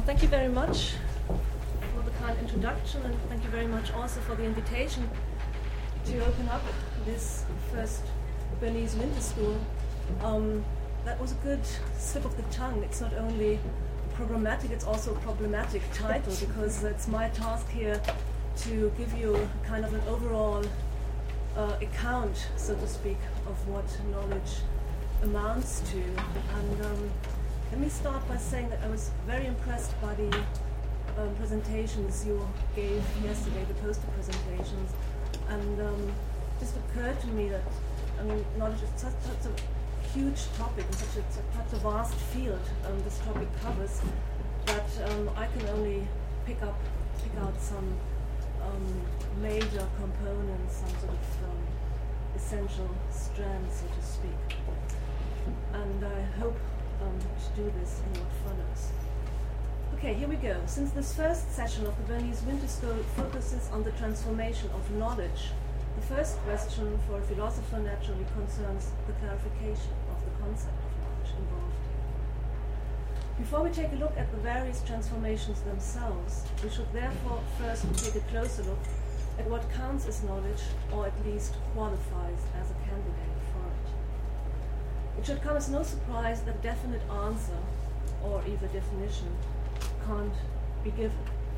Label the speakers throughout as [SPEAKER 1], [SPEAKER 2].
[SPEAKER 1] Well, thank you very much for the kind introduction, and thank you very much also for the invitation to open up this first Bernese Winter School. That was a good slip of the tongue. It's not only programmatic, it's also a problematic title, because it's my task here to give you kind of an overall account, so to speak, of what knowledge amounts to. And let me start by saying that I was very impressed by the presentations you gave yesterday, the poster presentations. And it just occurred to me that knowledge is such a huge topic and such a vast field this topic covers, that I can only pick out some major components, some sort of essential strands, so to speak. And I hope to do this in what follows. Okay, here we go. Since this first session of the Bernese Winter School focuses on the transformation of knowledge, the first question for a philosopher naturally concerns the clarification of the concept of knowledge involved here. Before we take a look at the various transformations themselves, we should therefore first take a closer look at what counts as knowledge, or at least qualifies as a candidate for it. It should come as no surprise that a definite answer, or even definition, can't be given.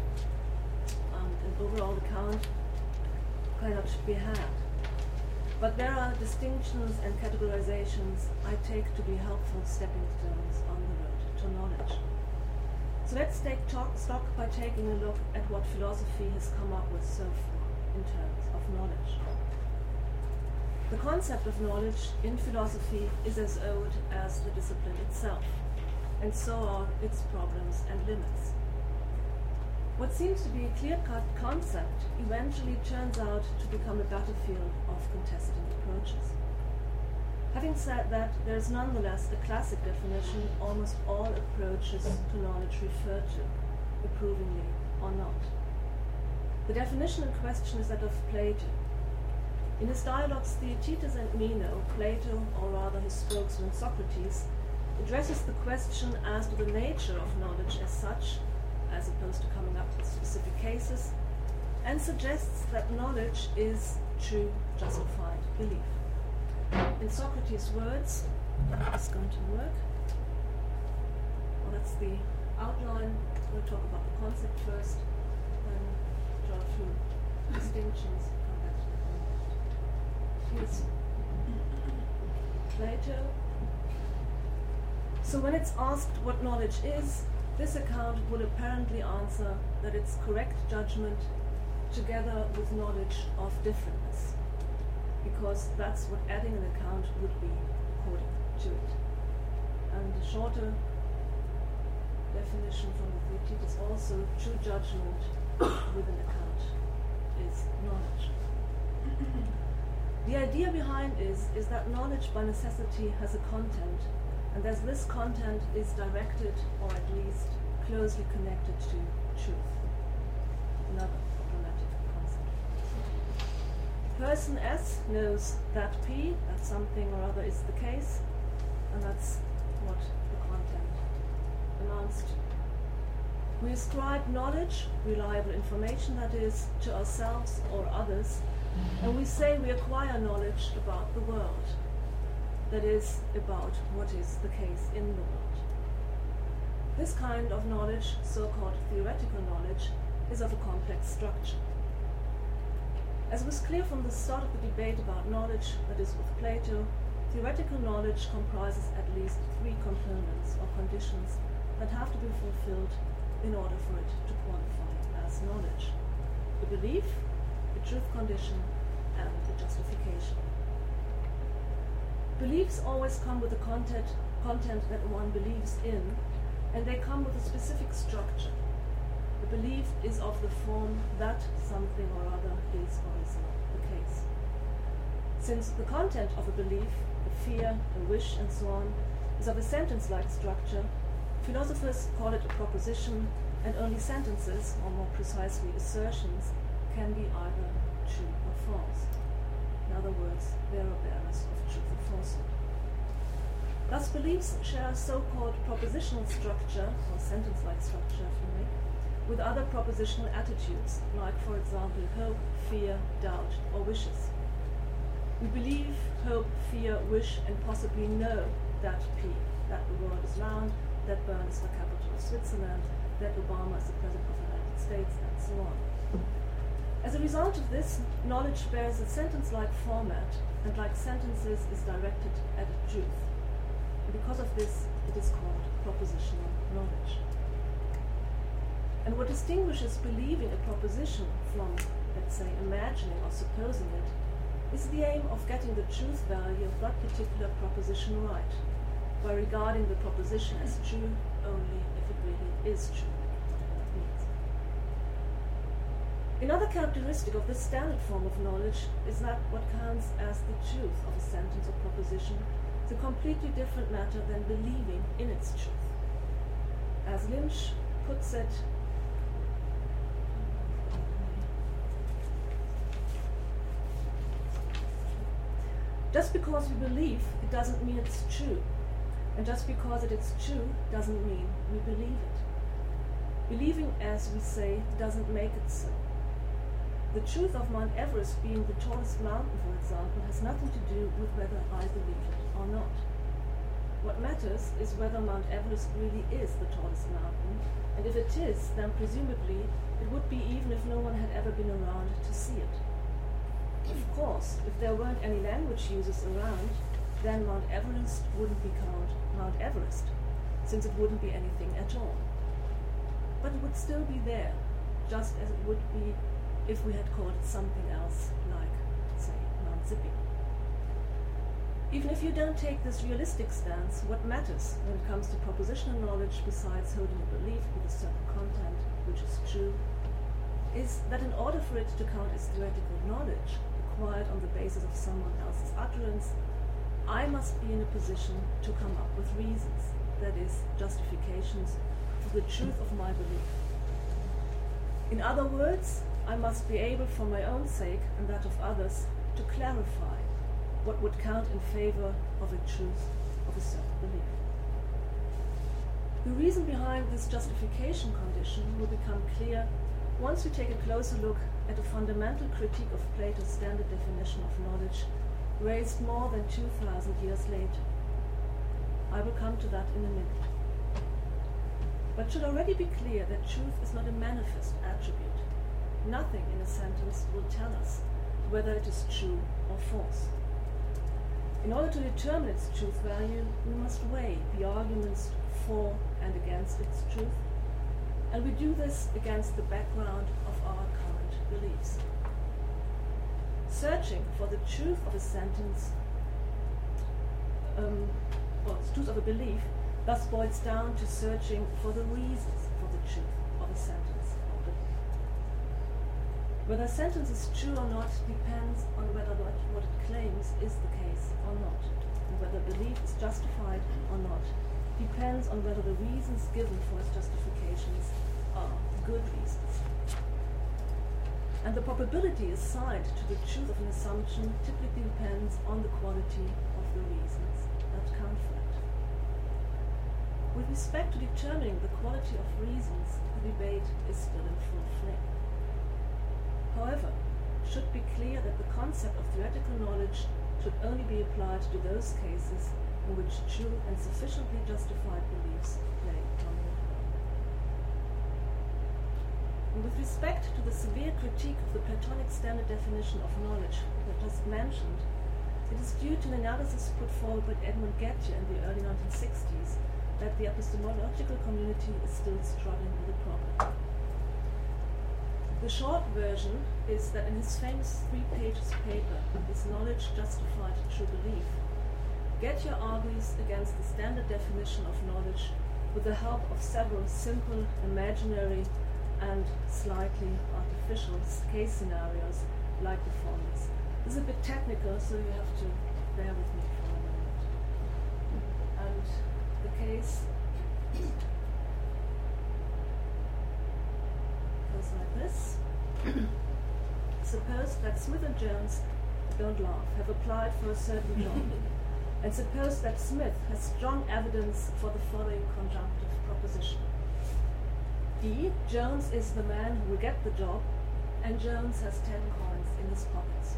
[SPEAKER 1] An overall account cannot be had. But there are distinctions and categorizations I take to be helpful stepping stones on the road to knowledge. So let's take stock by taking a look at what philosophy has come up with so far in terms of knowledge. The concept of knowledge in philosophy is as old as the discipline itself, and so are its problems and limits. What seems to be a clear-cut concept eventually turns out to become a battlefield of contested approaches. Having said that, there is nonetheless a classic definition almost all approaches to knowledge refer to, approvingly or not. The definition in question is that of Plato. In his dialogues Theaetetus and Meno, Plato, or rather his spokesman Socrates, addresses the question as to the nature of knowledge as such, as opposed to coming up with specific cases, and suggests that knowledge is true, justified belief. In Socrates' words, that is going to work. Well, that's the outline. We'll talk about the concept first, then draw a few distinctions. Come back to the concept. Here's Plato. So when it's asked what knowledge is, this account will apparently answer that it's correct judgment together with knowledge of differentness, because that's what adding an account would be according to it. And the shorter definition from the Theaetetus also, true judgment with an account is knowledge. The idea behind is that knowledge by necessity has a content, and as this content is directed, or at least closely connected to, truth. Another problematic concept. Person S knows that P, that something or other is the case, and that's what the content amounts to. We ascribe knowledge, reliable information that is, to ourselves or others, and we say we acquire knowledge about the world. That is, about what is the case in the world. This kind of knowledge, so-called theoretical knowledge, is of a complex structure. As was clear from the start of the debate about knowledge, that is with Plato, theoretical knowledge comprises at least three components or conditions that have to be fulfilled in order for it to qualify as knowledge: the belief, the truth condition, and the justification. Beliefs always come with the content that one believes in, and they come with a specific structure. The belief is of the form that something or other is or is not the case. Since the content of a belief, a fear, a wish, and so on, is of a sentence-like structure, philosophers call it a proposition, and only sentences, or more precisely assertions, can be either true or false. In other words, they are bearers of truth or falsehood. Thus, beliefs share a so-called propositional structure, or sentence-like structure, if you may, with other propositional attitudes, like, for example, hope, fear, doubt, or wishes. We believe, hope, fear, wish, and possibly know that P, that the world is round, that Bern is the capital of Switzerland, that Obama is the president of the United States, and so on. As a result of this, knowledge bears a sentence-like format, and like sentences is directed at a truth. And because of this, it is called propositional knowledge. And what distinguishes believing a proposition from, let's say, imagining or supposing it, is the aim of getting the truth value of that particular proposition right, by regarding the proposition as true only if it really is true, whatever that means. Another characteristic of this standard form of knowledge is that what counts as the truth of a sentence or proposition is a completely different matter than believing in its truth. As Lynch puts it, just because we believe, it doesn't mean it's true. And just because it is true doesn't mean we believe it. Believing, as we say, doesn't make it so. The truth of Mount Everest being the tallest mountain, for example, has nothing to do with whether I believe it or not. What matters is whether Mount Everest really is the tallest mountain, and if it is, then presumably it would be even if no one had ever been around to see it. Of course, if there weren't any language users around, then Mount Everest wouldn't be called Mount Everest, since it wouldn't be anything at all. But it would still be there, just as it would be if we had called it something else, like, say, Mount Zippy. Even if you don't take this realistic stance, what matters when it comes to propositional knowledge, besides holding a belief with a certain content, which is true, is that in order for it to count as theoretical knowledge, acquired on the basis of someone else's utterance, I must be in a position to come up with reasons, that is, justifications, for the truth of my belief. In other words, I must be able, for my own sake and that of others, to clarify what would count in favor of a truth of a certain belief. The reason behind this justification condition will become clear once we take a closer look at a fundamental critique of Plato's standard definition of knowledge, raised more than 2,000 years later. I will come to that in a minute. But it should already be clear that truth is not a manifest attribute. Nothing in a sentence will tell us whether it is true or false. In order to determine its truth value, we must weigh the arguments for and against its truth, and we do this against the background of our current beliefs. Searching for the truth of a sentence, or the truth of a belief, thus boils down to searching for the reasons for the truth of a sentence or belief. Whether a sentence is true or not depends on whether what it claims is the case or not, and whether belief is justified or not depends on whether the reasons given for its justifications are good reasons. And the probability assigned to the truth of an assumption typically depends on the quality of the reasons that count for it. With respect to determining the quality of reasons, the debate is still in full flame. However, it should be clear that the concept of theoretical knowledge should only be applied to those cases in which true and sufficiently justified beliefs play a prominent role. And with respect to the severe critique of the Platonic standard definition of knowledge that I just mentioned, it is due to an analysis put forward by Edmund Gettier in the early 1960s that the epistemological community is still struggling with the problem. The short version is that in his famous 3-page paper, Is Knowledge Justified True Belief?, Gettier argues against the standard definition of knowledge with the help of several simple, imaginary, and slightly artificial case scenarios like the following. This is a bit technical, so you have to bear with me for a moment. And the case goes like this. Suppose that Smith and Jones, don't laugh, have applied for a certain job, and suppose that Smith has strong evidence for the following conjunctive proposition. D. Jones is the man who will get the job, and Jones has 10 coins in his pockets.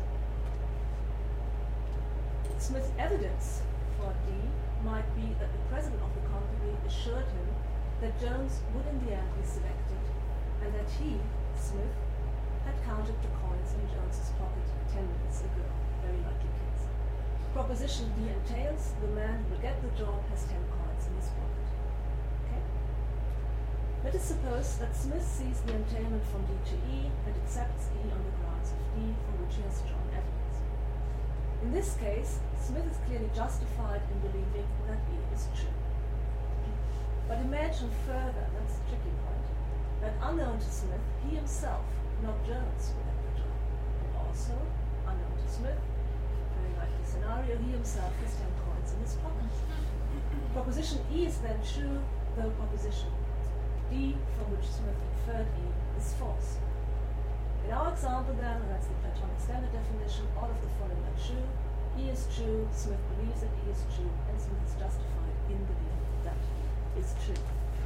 [SPEAKER 1] Smith's evidence for D might be that the president of the company assured him that Jones would in the end be selected, and that he, Smith, had counted the coins in Jones's pocket 10 minutes ago. Very likely case. Proposition D entails the man who will get the job has 10 coins in his pocket. Okay? Let us suppose that Smith sees the entailment from D to E and accepts E on the grounds of D, for which he has strong evidence. In this case, Smith is clearly justified in believing that E is true. But imagine further, that's a tricky point, that unknown to Smith, he himself, not Jones, will get the job. And also, unknown to Smith, very likely scenario, he himself has 10 coins in his pocket. Proposition E is then true, though proposition D, from which Smith inferred E, is false. In our example then, and that's the Platonic standard definition, all of the following are true. E is true, Smith believes that E is true, and Smith is justified in believing that E is true.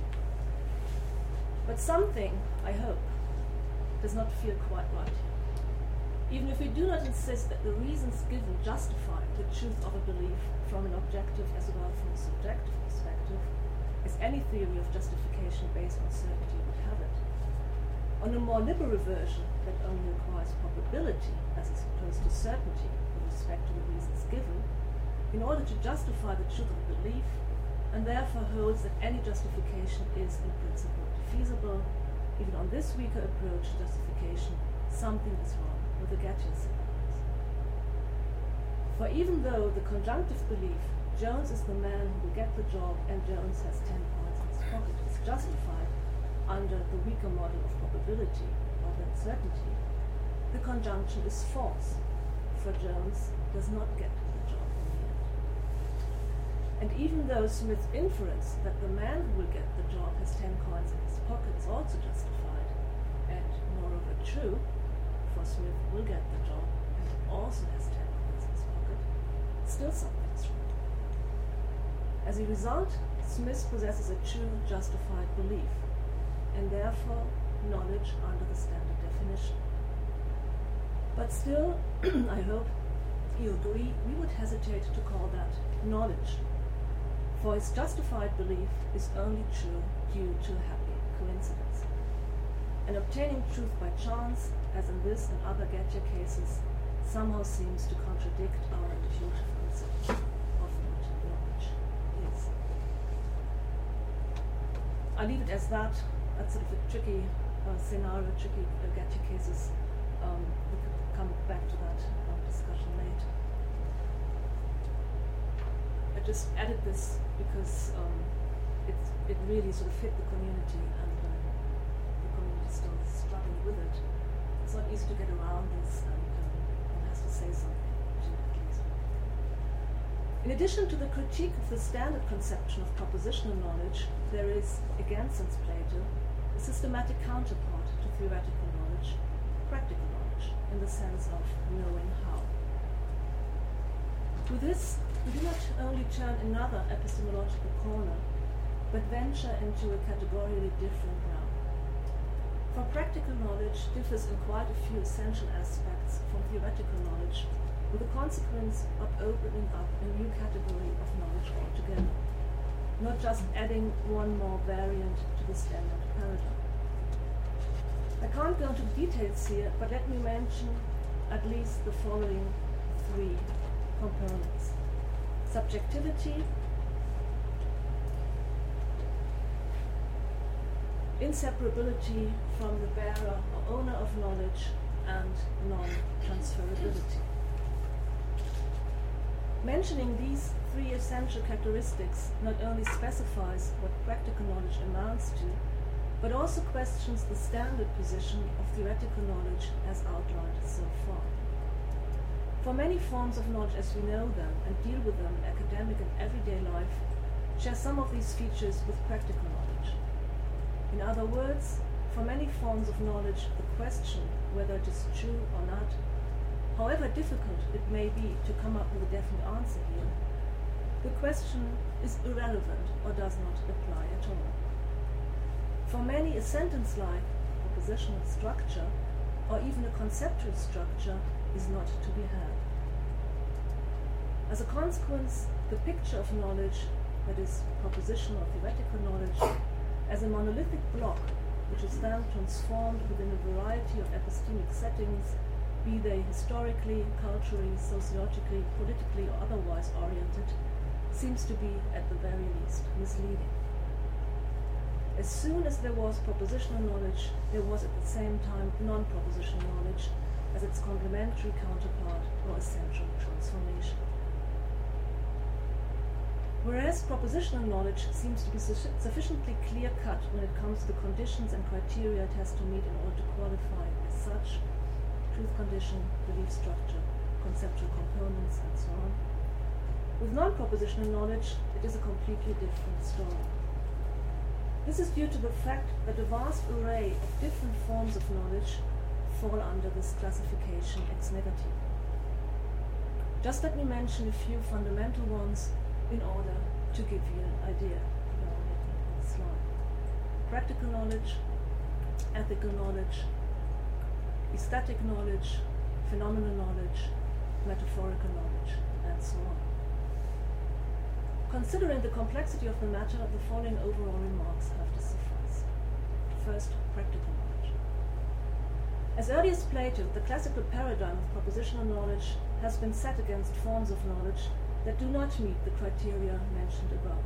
[SPEAKER 1] But something, I hope, does not feel quite right. Even if we do not insist that the reasons given justify the truth of a belief from an objective as well as from a subjective perspective, as any theory of justification based on certainty would have it. On a more liberal version that only requires probability as opposed to certainty with respect to the reasons given, in order to justify the truth of a belief, and therefore holds that any justification is in principle feasible, even on this weaker approach to justification, something is wrong with the Gettian scenarios. For even though the conjunctive belief, Jones is the man who will get the job and Jones has 10 points in his pocket, is justified under the weaker model of probability or uncertainty, the conjunction is false, for Jones does not get the job in the end. And even though Smith's inference that the man who will get the job has 10 coins in his pocket is also justified, and moreover true, for Smith will get the job and also has 10 coins in his pocket, still something is wrong. As a result, Smith possesses a true justified belief, and therefore knowledge under the standard definition. But still, I hope you agree, we would hesitate to call that knowledge, for his justified belief is only true due to a happy coincidence. And obtaining truth by chance, as in this and other Gettier cases, somehow seems to contradict our intuitive conception of what knowledge is. I leave it as that. That's sort of a tricky scenario, tricky Gettier cases. We could come back to that discussion later. I just added this because it really sort of fit the community, and the community is still struggling with it. It's not easy to get around this, and one has to say something. In addition to the critique of the standard conception of propositional knowledge, there is, again since Plato, a systematic counterpart to theoretical knowledge, practical knowledge, in the sense of knowing how. With this, we do not only turn another epistemological corner, but venture into a categorically different realm. For practical knowledge differs in quite a few essential aspects from theoretical knowledge, with the consequence of opening up a new category of knowledge altogether, not just adding one more variant to the standard paradigm. I can't go into details here, but let me mention at least the following 3 components. Subjectivity, inseparability from the bearer or owner of knowledge, and non-transferability. Mentioning these 3 essential characteristics not only specifies what practical knowledge amounts to, but also questions the standard position of theoretical knowledge as outlined so far. For many forms of knowledge as we know them and deal with them in academic and everyday life share some of these features with practical knowledge. In other words, for many forms of knowledge, the question whether it is true or not, however difficult it may be to come up with a definite answer here, the question is irrelevant or does not apply at all. For many, a sentence like propositional structure or even a conceptual structure is not to be had. As a consequence, the picture of knowledge, that is, propositional or theoretical knowledge, as a monolithic block which is then transformed within a variety of epistemic settings, be they historically, culturally, sociologically, politically, or otherwise oriented, seems to be, at the very least, misleading. As soon as there was propositional knowledge, there was at the same time non-propositional knowledge as its complementary counterpart or essential transformation. Whereas propositional knowledge seems to be sufficiently clear-cut when it comes to the conditions and criteria it has to meet in order to qualify as such, truth condition, belief structure, conceptual components, and so on. With non-propositional knowledge, it is a completely different story. This is due to the fact that a vast array of different forms of knowledge fall under this classification ex negative. Just let me mention a few fundamental ones in order to give you an idea on the slide. Practical knowledge, ethical knowledge, aesthetic knowledge, phenomenal knowledge, metaphorical knowledge, and so on. Considering the complexity of the matter, the following overall remarks have to suffice. First, practical knowledge. As early as Plato, the classical paradigm of propositional knowledge has been set against forms of knowledge that do not meet the criteria mentioned above.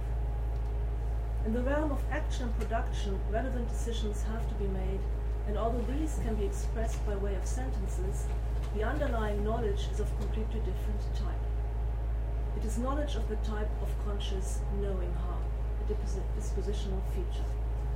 [SPEAKER 1] In the realm of action and production, relevant decisions have to be made, and although these can be expressed by way of sentences, the underlying knowledge is of completely different type. It is knowledge of the type of conscious knowing how, a dispositional feature.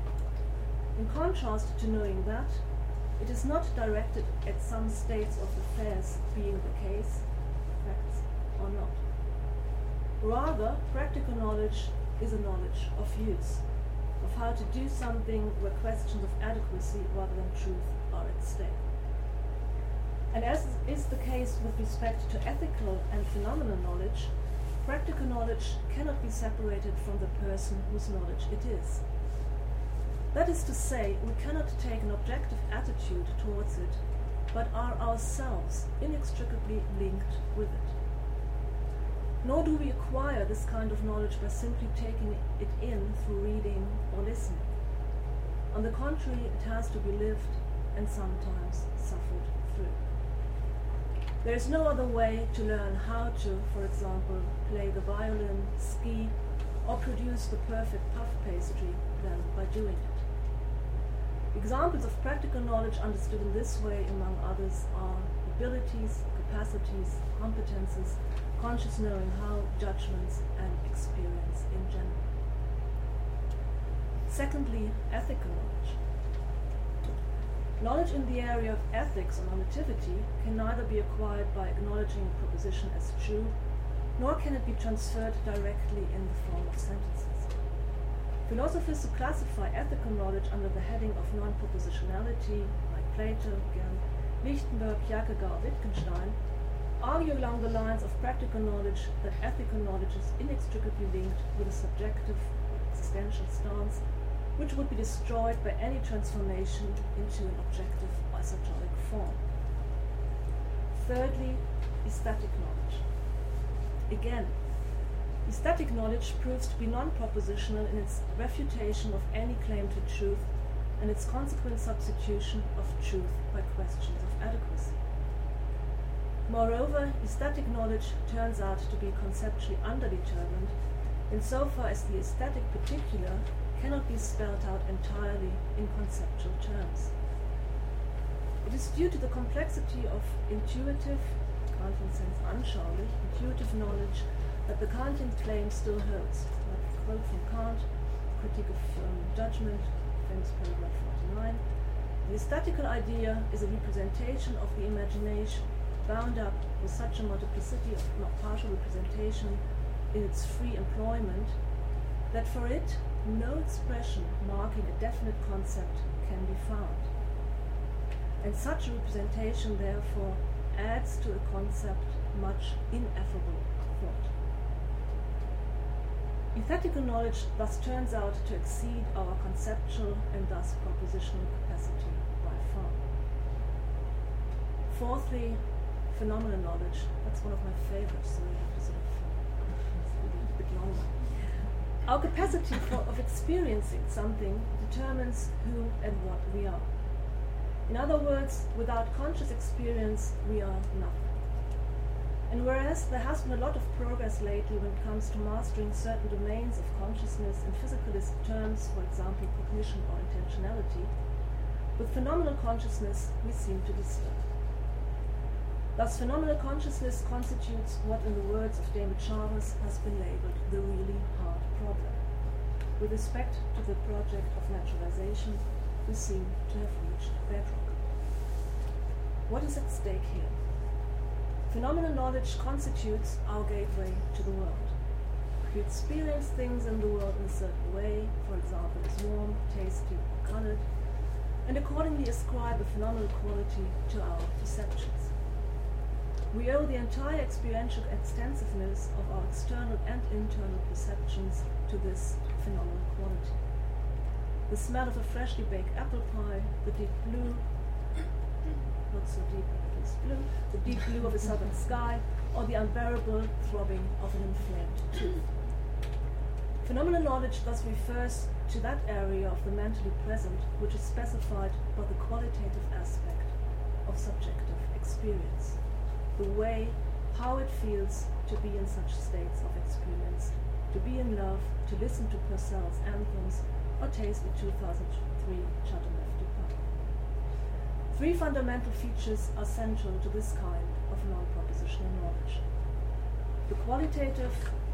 [SPEAKER 1] In contrast to knowing that, it is not directed at some states of affairs being the case, facts or not. Rather, practical knowledge is a knowledge of use, of how to do something where questions of adequacy rather than truth are at stake. And as is the case with respect to ethical and phenomenal knowledge, practical knowledge cannot be separated from the person whose knowledge it is. That is to say, we cannot take an objective attitude towards it, but are ourselves inextricably linked with it. Nor do we acquire this kind of knowledge by simply taking it in through reading or listening. On the contrary, it has to be lived and sometimes suffered through. There is no other way to learn how to, for example, play the violin, ski, or produce the perfect puff pastry than by doing it. Examples of practical knowledge understood in this way, among others, are abilities, capacities, competences, conscious knowing how, judgments, and experience in general. Secondly, ethical knowledge. Knowledge in the area of ethics or normativity can neither be acquired by acknowledging a proposition as true, nor can it be transferred directly in the form of sentences. Philosophers who classify ethical knowledge under the heading of non-propositionality, like Plato, again, Lichtenberg, Kierkegaard, Wittgenstein, argue along the lines of practical knowledge that ethical knowledge is inextricably linked with a subjective existential stance, which would be destroyed by any transformation into an objective esoteric form. Thirdly, aesthetic knowledge. Again, aesthetic knowledge proves to be non-propositional in its refutation of any claim to truth and its consequent substitution of truth by questions of adequacy. Moreover, aesthetic knowledge turns out to be conceptually underdetermined insofar as the aesthetic particular cannot be spelled out entirely in conceptual terms. It is due to the complexity of intuitive, Kantian sense anschaulich, intuitive knowledge that the Kantian claim still holds. Like a quote from Kant, Critique of Judgment, famous paragraph 49. The aesthetical idea is a representation of the imagination, bound up with such a multiplicity of partial representation in its free employment, that for it no expression marking a definite concept can be found. And such a representation, therefore, adds to a concept much ineffable thought. Ethetical knowledge thus turns out to exceed our conceptual and thus propositional capacity by far. Fourthly, phenomenal knowledge. That's one of my favorites, so we have to sort of a bit longer. Our capacity of experiencing something determines who and what we are. In other words, without conscious experience, we are nothing. And whereas there has been a lot of progress lately when it comes to mastering certain domains of consciousness in physicalist terms, for example, cognition or intentionality, with phenomenal consciousness we seem to be stuck. Thus, phenomenal consciousness constitutes what, in the words of David Chalmers, has been labeled the really hard problem. With respect to the project of naturalization, we seem to have reached bedrock. What is at stake here? Phenomenal knowledge constitutes our gateway to the world. We experience things in the world in a certain way, for example, as warm, tasty, or colored, and accordingly ascribe a phenomenal quality to our perceptions. We owe the entire experiential extensiveness of our external and internal perceptions to this phenomenal quality. The smell of a freshly baked apple pie, the deep blue, not so deep, but at least blue, the deep blue of a southern sky, or the unbearable throbbing of an inflamed tooth. Phenomenal knowledge thus refers to that area of the mentally present which is specified by the qualitative aspect of subjective experience. The way, how it feels to be in such states of experience, to be in love, to listen to Purcell's anthems, or taste the 2003 Chateauneuf du Pape. Three fundamental features are central to this kind of non-propositional knowledge. The qualitative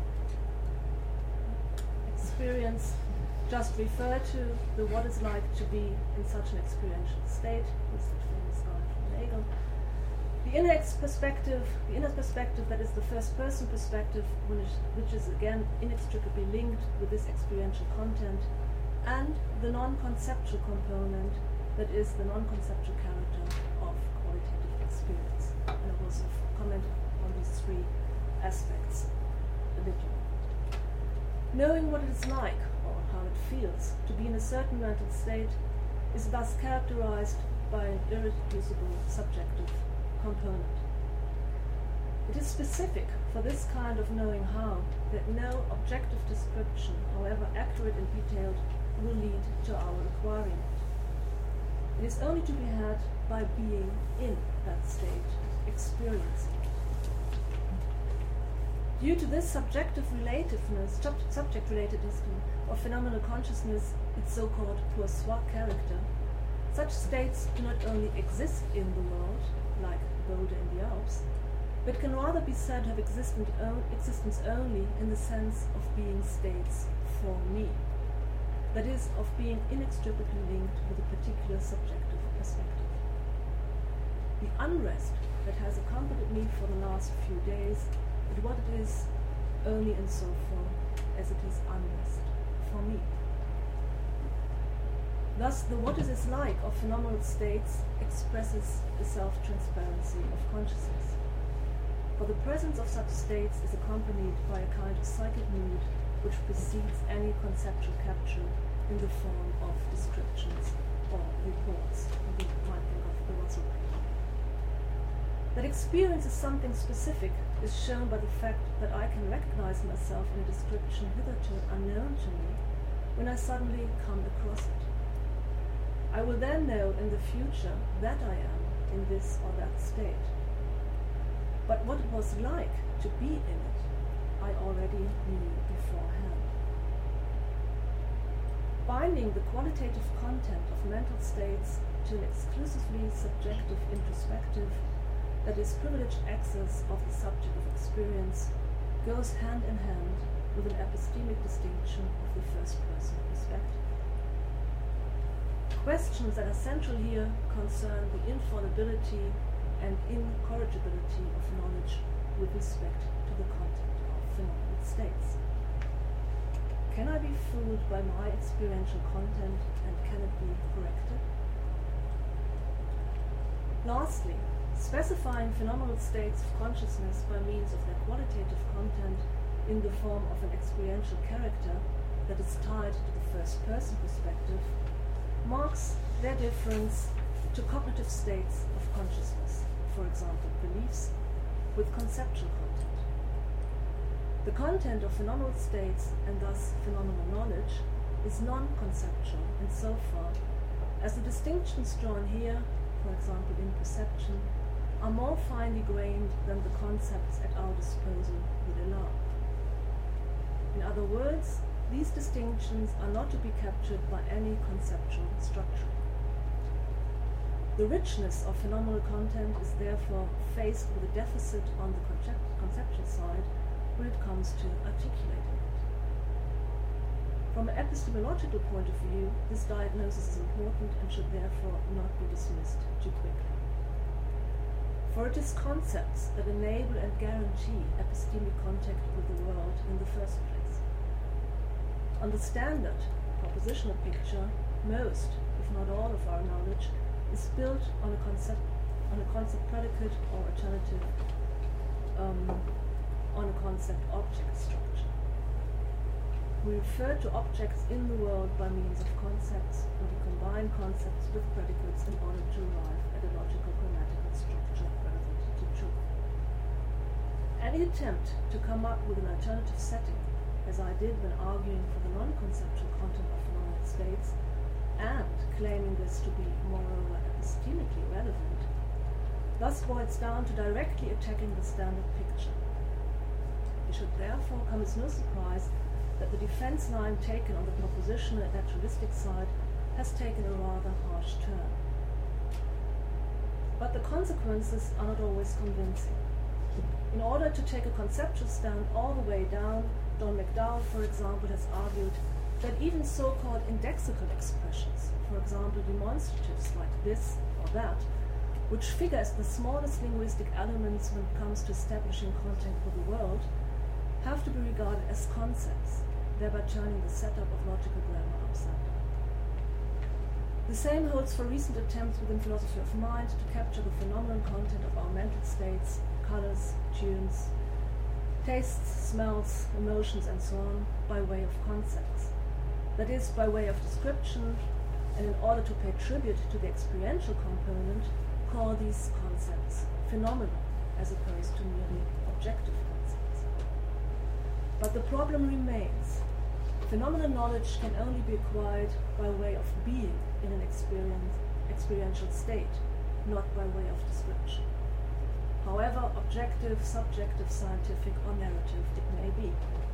[SPEAKER 1] experience just refer to the what it's like to be in such an experiential state, this is the famous guy from Hegel. The inner perspective, that is the first-person perspective, which is again inextricably linked with this experiential content, and the non-conceptual component, that is the non-conceptual character of qualitative experience. And I will sort of comment on these three aspects a little. Knowing what it is like, or how it feels, to be in a certain mental state is thus characterized by an irreducible subjective component. It is specific for this kind of knowing how that no objective description, however accurate and detailed, will lead to our acquiring it. It is only to be had by being in that state, experiencing it. Due to this subject relatedness of phenomenal consciousness, its so-called pour soi character, such states do not only exist in the world, like Boulder in the Alps, but can rather be said to have existence only in the sense of being states for me, that is, of being inextricably linked with a particular subjective perspective. The unrest that has accompanied me for the last few days is what it is only insofar as it is unrest for me. Thus, the what it is like of phenomenal states expresses the self-transparency of consciousness. For the presence of such states is accompanied by a kind of psychic mood which precedes any conceptual capture in the form of descriptions or reports. We might think of the Russell paper. That experience is something specific is shown by the fact that I can recognize myself in a description hitherto unknown to me when I suddenly come across it. I will then know in the future that I am in this or that state. But what it was like to be in it, I already knew beforehand. Binding the qualitative content of mental states to an exclusively subjective introspective, that is privileged access of the subject of experience, goes hand in hand with an epistemic distinction of the first-person perspective. Questions that are central here concern the infallibility and incorrigibility of knowledge with respect to the content of phenomenal states. Can I be fooled by my experiential content, and can it be corrected? Lastly, specifying phenomenal states of consciousness by means of their qualitative content in the form of an experiential character that is tied to the first-person perspective, marks their difference to cognitive states of consciousness, for example, beliefs, with conceptual content. The content of phenomenal states, and thus phenomenal knowledge, is non-conceptual insofar as the distinctions drawn here, for example in perception, are more finely grained than the concepts at our disposal would allow. In other words, these distinctions are not to be captured by any conceptual structure. The richness of phenomenal content is therefore faced with a deficit on the conceptual side when it comes to articulating it. From an epistemological point of view, this diagnosis is important and should therefore not be dismissed too quickly. For it is concepts that enable and guarantee epistemic contact with the world in the first place. On the standard propositional picture, most, if not all, of our knowledge is built on a concept predicate or alternative on a concept object structure. We refer to objects in the world by means of concepts, and we combine concepts with predicates in order to arrive at a logical grammatical structure relevant to truth. Any attempt to come up with an alternative setting, as I did when arguing for the non-conceptual content of phenomenal states, and claiming this to be moreover epistemically relevant, thus boils down to directly attacking the standard picture. It should therefore come as no surprise that the defense line taken on the propositional and naturalistic side has taken a rather harsh turn. But the consequences are not always convincing. In order to take a conceptual stand all the way down, Don McDowell, for example, has argued that even so-called indexical expressions, for example demonstratives like this or that, which figure as the smallest linguistic elements when it comes to establishing contact with the world, have to be regarded as concepts, thereby turning the setup of logical grammar upside down. The same holds for recent attempts within philosophy of mind to capture the phenomenal content of our mental states, colors, tunes, tastes, smells, emotions, and so on, by way of concepts. That is, by way of description, and in order to pay tribute to the experiential component, call these concepts phenomena, as opposed to merely objective concepts. But the problem remains. Phenomenal knowledge can only be acquired by way of being in an experiential state, not by way of description. However objective, subjective, scientific, or narrative it may be.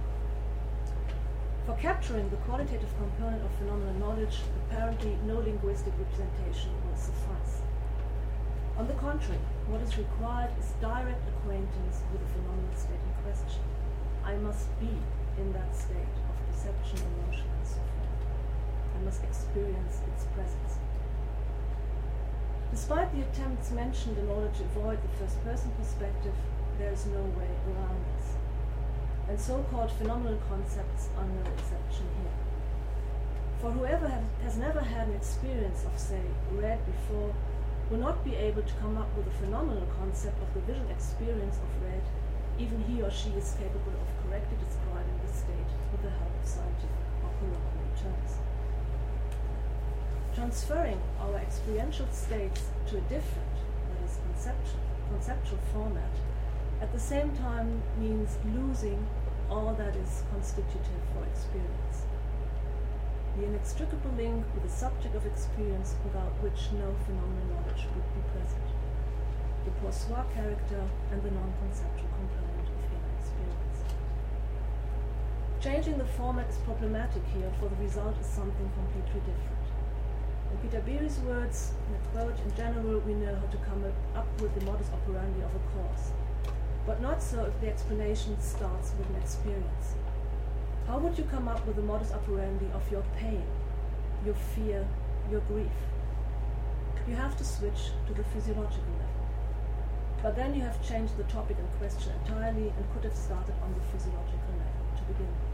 [SPEAKER 1] For capturing the qualitative component of phenomenal knowledge, apparently no linguistic representation will suffice. On the contrary, what is required is direct acquaintance with the phenomenal state in question. I must be in that state of perception, emotion, and so forth. I must experience its presence. Despite the attempts mentioned in order to avoid the first-person perspective, there is no way around this. And so-called phenomenal concepts are no exception here. For whoever has never had an experience of, say, red before, will not be able to come up with a phenomenal concept of the visual experience of red, even he or she is capable of correctly describing the state with the help of scientific or colloquial terms. Transferring our experiential states to a different, that is conceptual format, at the same time means losing all that is constitutive for experience. The inextricable link with the subject of experience without which no phenomenal knowledge would be present. The pour-soi character and the non-conceptual component of inner experience. Changing the format is problematic here, for the result is something completely different. In Peter Beery's words, in a quote, in general, we know how to come up with the modus operandi of a cause, but not so if the explanation starts with an experience. How would you come up with the modus operandi of your pain, your fear, your grief? You have to switch to the physiological level. But then you have changed the topic in question entirely and could have started on the physiological level to begin with.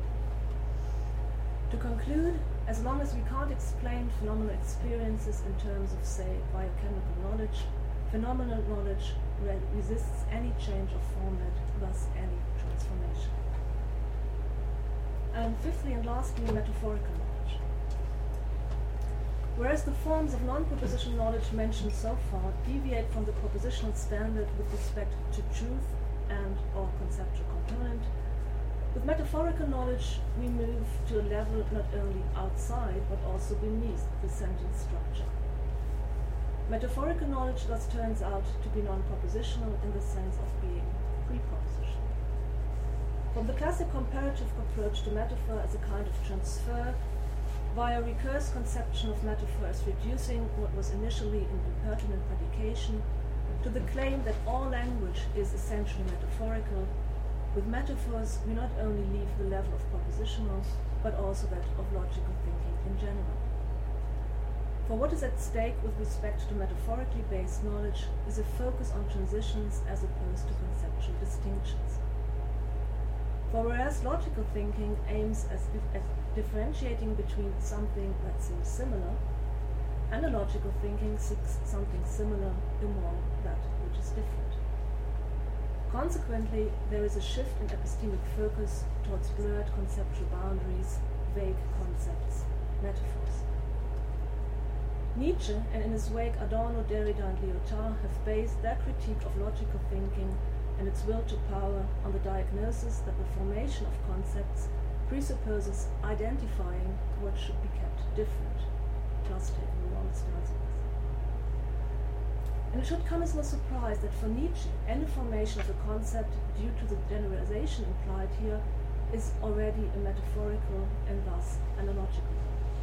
[SPEAKER 1] To conclude, as long as we can't explain phenomenal experiences in terms of, say, biochemical knowledge, phenomenal knowledge resists any change of format, thus any transformation. And fifthly and lastly, metaphorical knowledge. Whereas the forms of non-propositional knowledge mentioned so far deviate from the propositional standard with respect to truth and or conceptual component, with metaphorical knowledge we move to a level not only outside but also beneath the sentence structure. Metaphorical knowledge thus turns out to be non-propositional in the sense of being pre-propositional. From the classic comparative approach to metaphor as a kind of transfer, via recurse conception of metaphor as reducing what was initially an impertinent predication, to the claim that all language is essentially metaphorical, with metaphors we not only leave the level of propositional, but also that of logical thinking in general. For what is at stake with respect to metaphorically based knowledge is a focus on transitions as opposed to conceptual distinctions. For whereas logical thinking aims at differentiating between something that seems similar, analogical thinking seeks something similar among that which is different. Consequently, there is a shift in epistemic focus towards blurred conceptual boundaries, vague concepts, metaphors. Nietzsche, and in his wake Adorno, Derrida and Lyotard, have based their critique of logical thinking and its will to power on the diagnosis that the formation of concepts presupposes identifying what should be kept different, just taking a long stance on this. And it should come as no surprise that for Nietzsche, any formation of a concept due to the generalization implied here is already a metaphorical and thus analogical.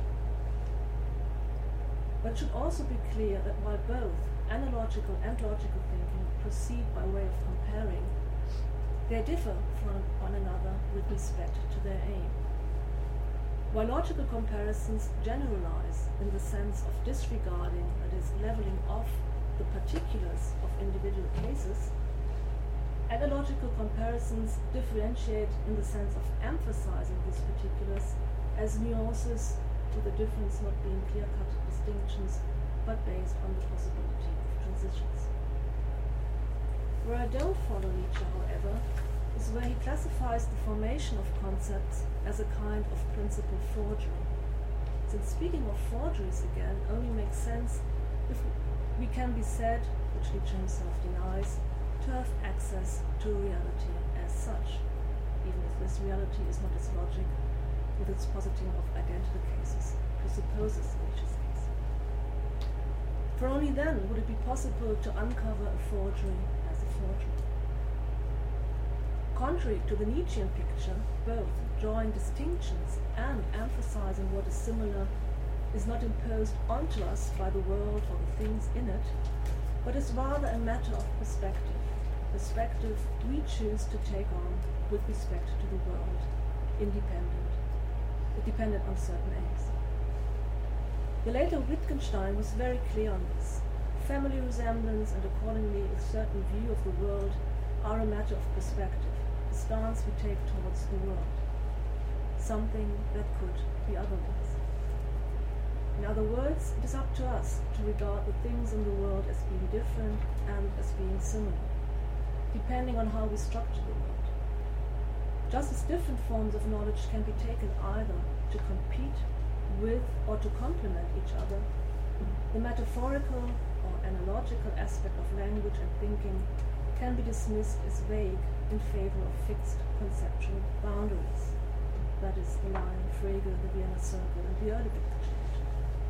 [SPEAKER 1] But it should also be clear that while both analogical and logical thinking proceed by way of comparing, they differ from one another with respect to their aim. While logical comparisons generalize in the sense of disregarding, that is, leveling off the particulars of individual cases, analogical comparisons differentiate in the sense of emphasizing these particulars as nuances, with the difference not being clear-cut distinctions, but based on the possibility of transitions. Where I don't follow Nietzsche, however, is where he classifies the formation of concepts as a kind of principal forgery. Since speaking of forgeries again only makes sense if we can be said, which Nietzsche himself denies, to have access to reality as such, even if this reality is not its logic, with its positing of identical cases, presupposes Nietzsche's case. For only then would it be possible to uncover a forgery as a forgery. Contrary to the Nietzschean picture, both drawing distinctions and emphasizing what is similar is not imposed onto us by the world or the things in it, but is rather a matter of perspective we choose to take on with respect to the world, dependent on certain aims. The later Wittgenstein was very clear on this. Family resemblance and accordingly a certain view of the world are a matter of perspective, the stance we take towards the world, something that could be otherwise. In other words, it is up to us to regard the things in the world as being different and as being similar, depending on how we structure the world. Just as different forms of knowledge can be taken either to compete with or to complement each other, the metaphorical or analogical aspect of language and thinking can be dismissed as vague in favor of fixed conceptual boundaries. That is the line Frege, the Vienna Circle, and the early Wittgenstein.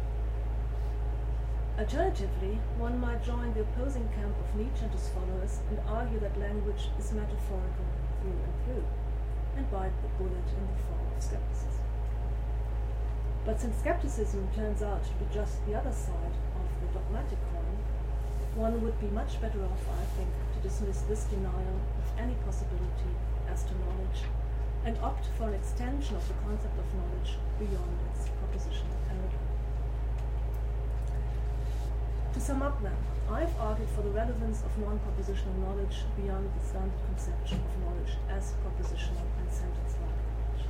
[SPEAKER 1] Alternatively, one might join the opposing camp of Nietzsche and his followers and argue that language is metaphorical through and through, and bite the bullet in the form of skepticism. But since skepticism turns out to be just the other side of the dogmatic coin, one would be much better off, I think, to dismiss this denial of any possibility as to knowledge and opt for an extension of the concept of knowledge beyond its propositional paradigm. To sum up then, I've argued for the relevance of non-propositional knowledge beyond the standard conception of knowledge as propositional and sentence-like knowledge.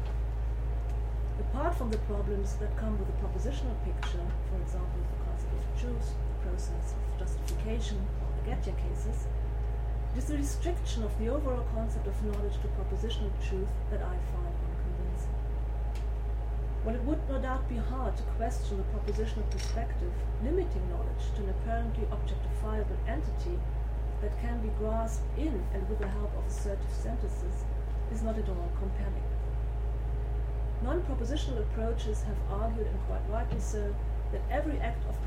[SPEAKER 1] Apart from the problems that come with the propositional picture, for example, the concept of truth, the process of justification, or the Gettier cases, it is the restriction of the overall concept of knowledge to propositional truth that I find unconvincing. While it would no doubt be hard to question the propositional perspective limiting knowledge to an apparently objectifiable entity that can be grasped in and with the help of assertive sentences, is not at all compelling. Non-propositional approaches have argued, and quite rightly so, that every act of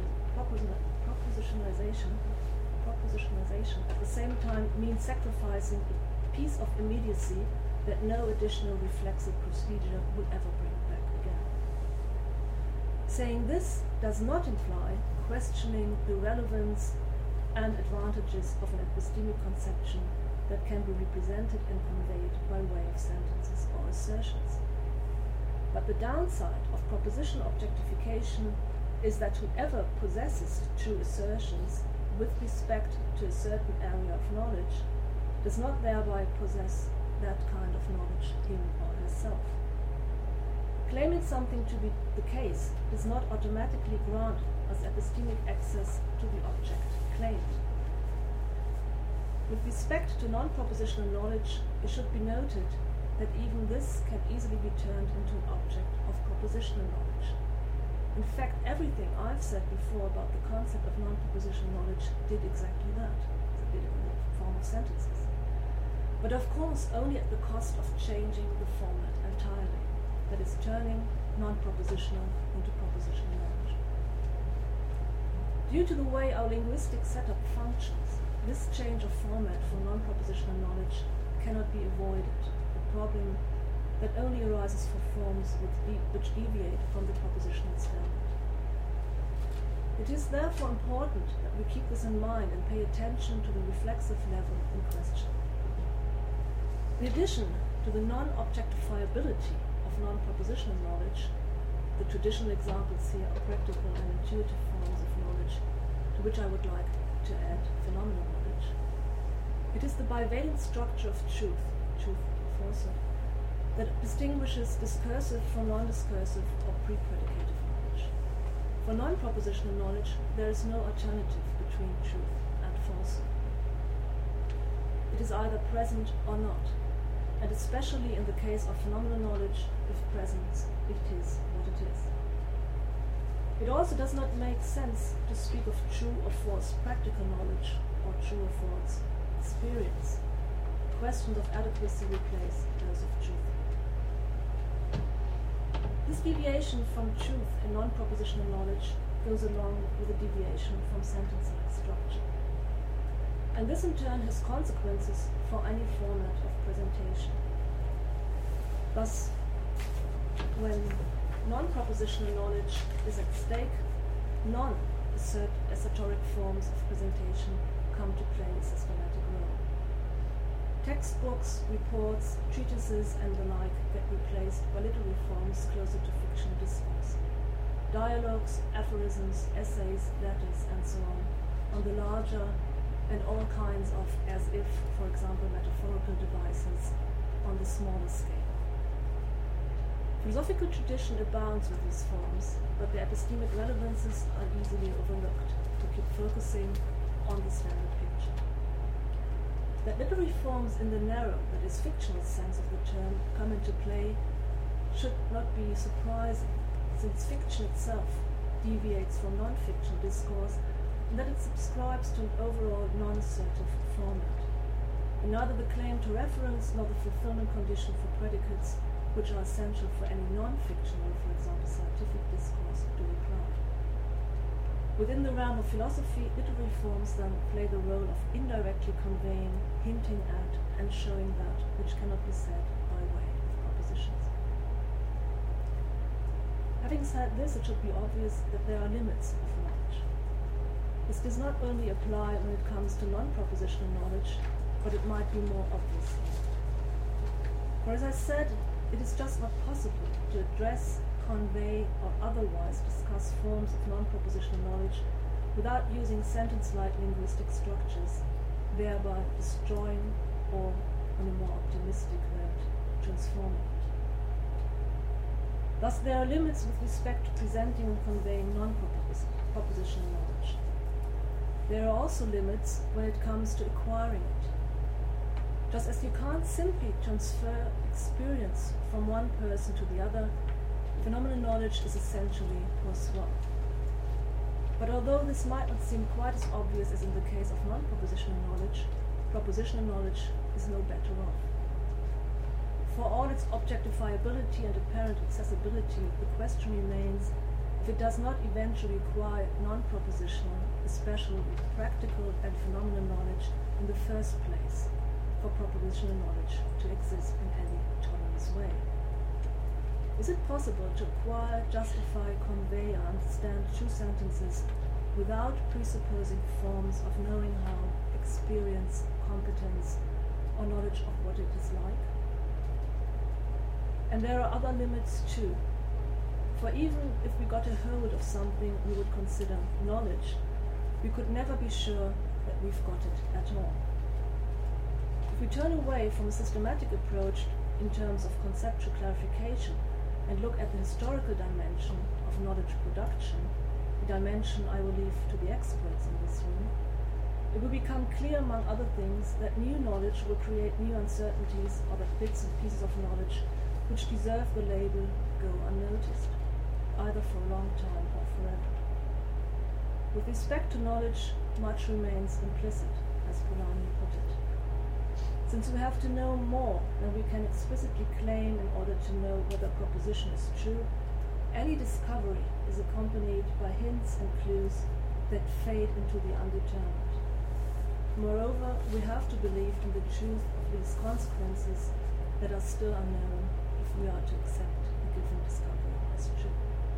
[SPEAKER 1] propositionalization at the same time means sacrificing a piece of immediacy that no additional reflexive procedure will ever bring back again. Saying this does not imply questioning the relevance and advantages of an epistemic conception that can be represented and conveyed by way of sentences or assertions. But the downside of propositional objectification is that whoever possesses true assertions with respect to a certain area of knowledge does not thereby possess that kind of knowledge him or herself. Claiming something to be the case does not automatically grant us epistemic access to the object claimed. With respect to non-propositional knowledge, it should be noted that even this can easily be turned into an object of propositional knowledge. In fact, everything I've said before about the concept of non-propositional knowledge did exactly that. It did it in the form of sentences. But of course, only at the cost of changing the format entirely, that is, turning non-propositional into propositional knowledge. Due to the way our linguistic setup functions, this change of format for non-propositional knowledge cannot be avoided, a problem that only arises for forms which deviate from the propositional standard. It is therefore important that we keep this in mind and pay attention to the reflexive level in question. In addition to the non-objectifiability of non-propositional knowledge, the traditional examples here are practical and intuitive forms of knowledge, to which I would like to add phenomenal knowledge. It is the bivalent structure of truth also, that distinguishes discursive from non-discursive or pre-predicative knowledge. For non-propositional knowledge, there is no alternative between truth and falsehood. It is either present or not, and especially in the case of phenomenal knowledge, if present, it is what it is. It also does not make sense to speak of true or false practical knowledge or true or false experience. Questions of adequacy replace those of truth. This deviation from truth in non-propositional knowledge goes along with a deviation from sentence-like structure. And this in turn has consequences for any format of presentation. Thus, when non-propositional knowledge is at stake, non-assertoric forms of presentation come to play a systematic role. Textbooks, reports, treatises, and the like get replaced by literary forms closer to fictional discourse. Dialogues, aphorisms, essays, letters, and so on the larger and all kinds of as-if, for example, metaphorical devices on the smaller scale. Philosophical tradition abounds with these forms, but their epistemic relevances are easily overlooked to keep focusing on the standard picture. That literary forms in the narrow, that is fictional sense of the term, come into play should not be surprising, since fiction itself deviates from non-fictional discourse and that it subscribes to an overall non-assertive format. And neither the claim to reference nor the fulfillment condition for predicates, which are essential for any non-fictional, for example, scientific discourse, do apply. Within the realm of philosophy, literary forms then play the role of indirectly conveying, hinting at, and showing that which cannot be said by way of propositions. Having said this, it should be obvious that there are limits of knowledge. This does not only apply when it comes to non-propositional knowledge, but it might be more obvious here. For as I said, it is just not possible to address, convey, or otherwise discuss forms of non-propositional knowledge without using sentence-like linguistic structures, thereby destroying or, on a more optimistic note, transforming it. Thus, there are limits with respect to presenting and conveying non-propositional knowledge. There are also limits when it comes to acquiring it. Just as you can't simply transfer experience from one person to the other, phenomenal knowledge is essentially post-soi. But although this might not seem quite as obvious as in the case of non-propositional knowledge, propositional knowledge is no better off. For all its objectifiability and apparent accessibility, the question remains if it does not eventually require non-propositional, especially practical and phenomenal knowledge in the first place for propositional knowledge to exist in any autonomous way. Is it possible to acquire, justify, convey, or understand true sentences without presupposing forms of knowing how, experience, competence, or knowledge of what it is like? And there are other limits too. For even if we got a hold of something we would consider knowledge, we could never be sure that we've got it at all. If we turn away from a systematic approach in terms of conceptual clarification and look at the historical dimension of knowledge production, the dimension I will leave to the experts in this room, it will become clear, among other things, that new knowledge will create new uncertainties, or that bits and pieces of knowledge which deserve the label go unnoticed, either for a long time or forever. With respect to knowledge, much remains implicit, as Polanyi put it. Since we have to know more than we can explicitly claim in order to know whether a proposition is true, any discovery is accompanied by hints and clues that fade into the undetermined. Moreover, we have to believe in the truth of these consequences that are still unknown if we are to accept a given discovery as true.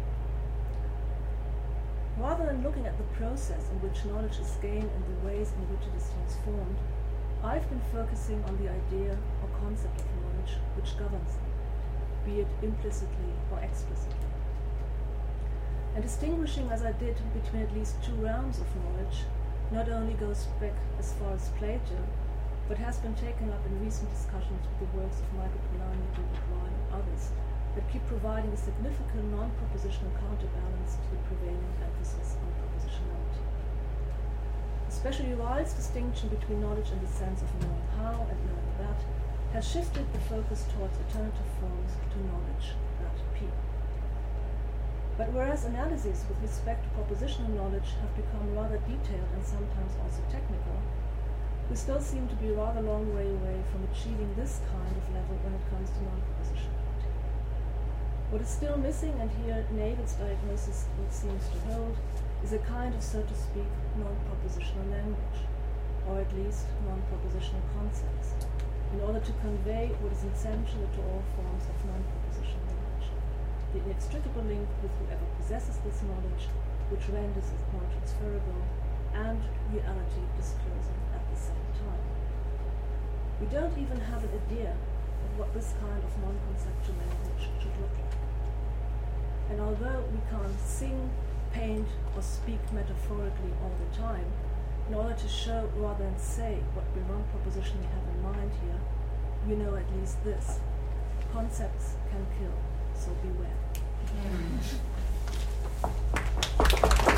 [SPEAKER 1] Rather than looking at the process in which knowledge is gained and the ways in which it is transformed, I've been focusing on the idea or concept of knowledge which governs them, be it implicitly or explicitly. And distinguishing as I did between at least two realms of knowledge not only goes back as far as Plato, but has been taken up in recent discussions with the works of Michael Polanyi, David Ryan, and others that keep providing a significant non-propositional counterbalance to the prevailing emphasis on propositionality. Especially Ryle's distinction between knowledge in the sense of knowing how and knowing that has shifted the focus towards alternative forms to knowledge, that P. But whereas analyses with respect to propositional knowledge have become rather detailed and sometimes also technical, we still seem to be a rather long way away from achieving this kind of level when it comes to non-propositionality. What is still missing, and here Navid's diagnosis seems to hold, is a kind of, so to speak, non-propositional language, or at least non-propositional concepts, in order to convey what is essential to all forms of non-propositional knowledge, the inextricable link with whoever possesses this knowledge, which renders it non-transferable, and reality disclosing at the same time. We don't even have an idea of what this kind of non-conceptual language should look like. And although we can't sing, paint, or speak metaphorically all the time, in order to show rather than say what we non-propositionally have in mind here, we know at least this: concepts can kill, so beware.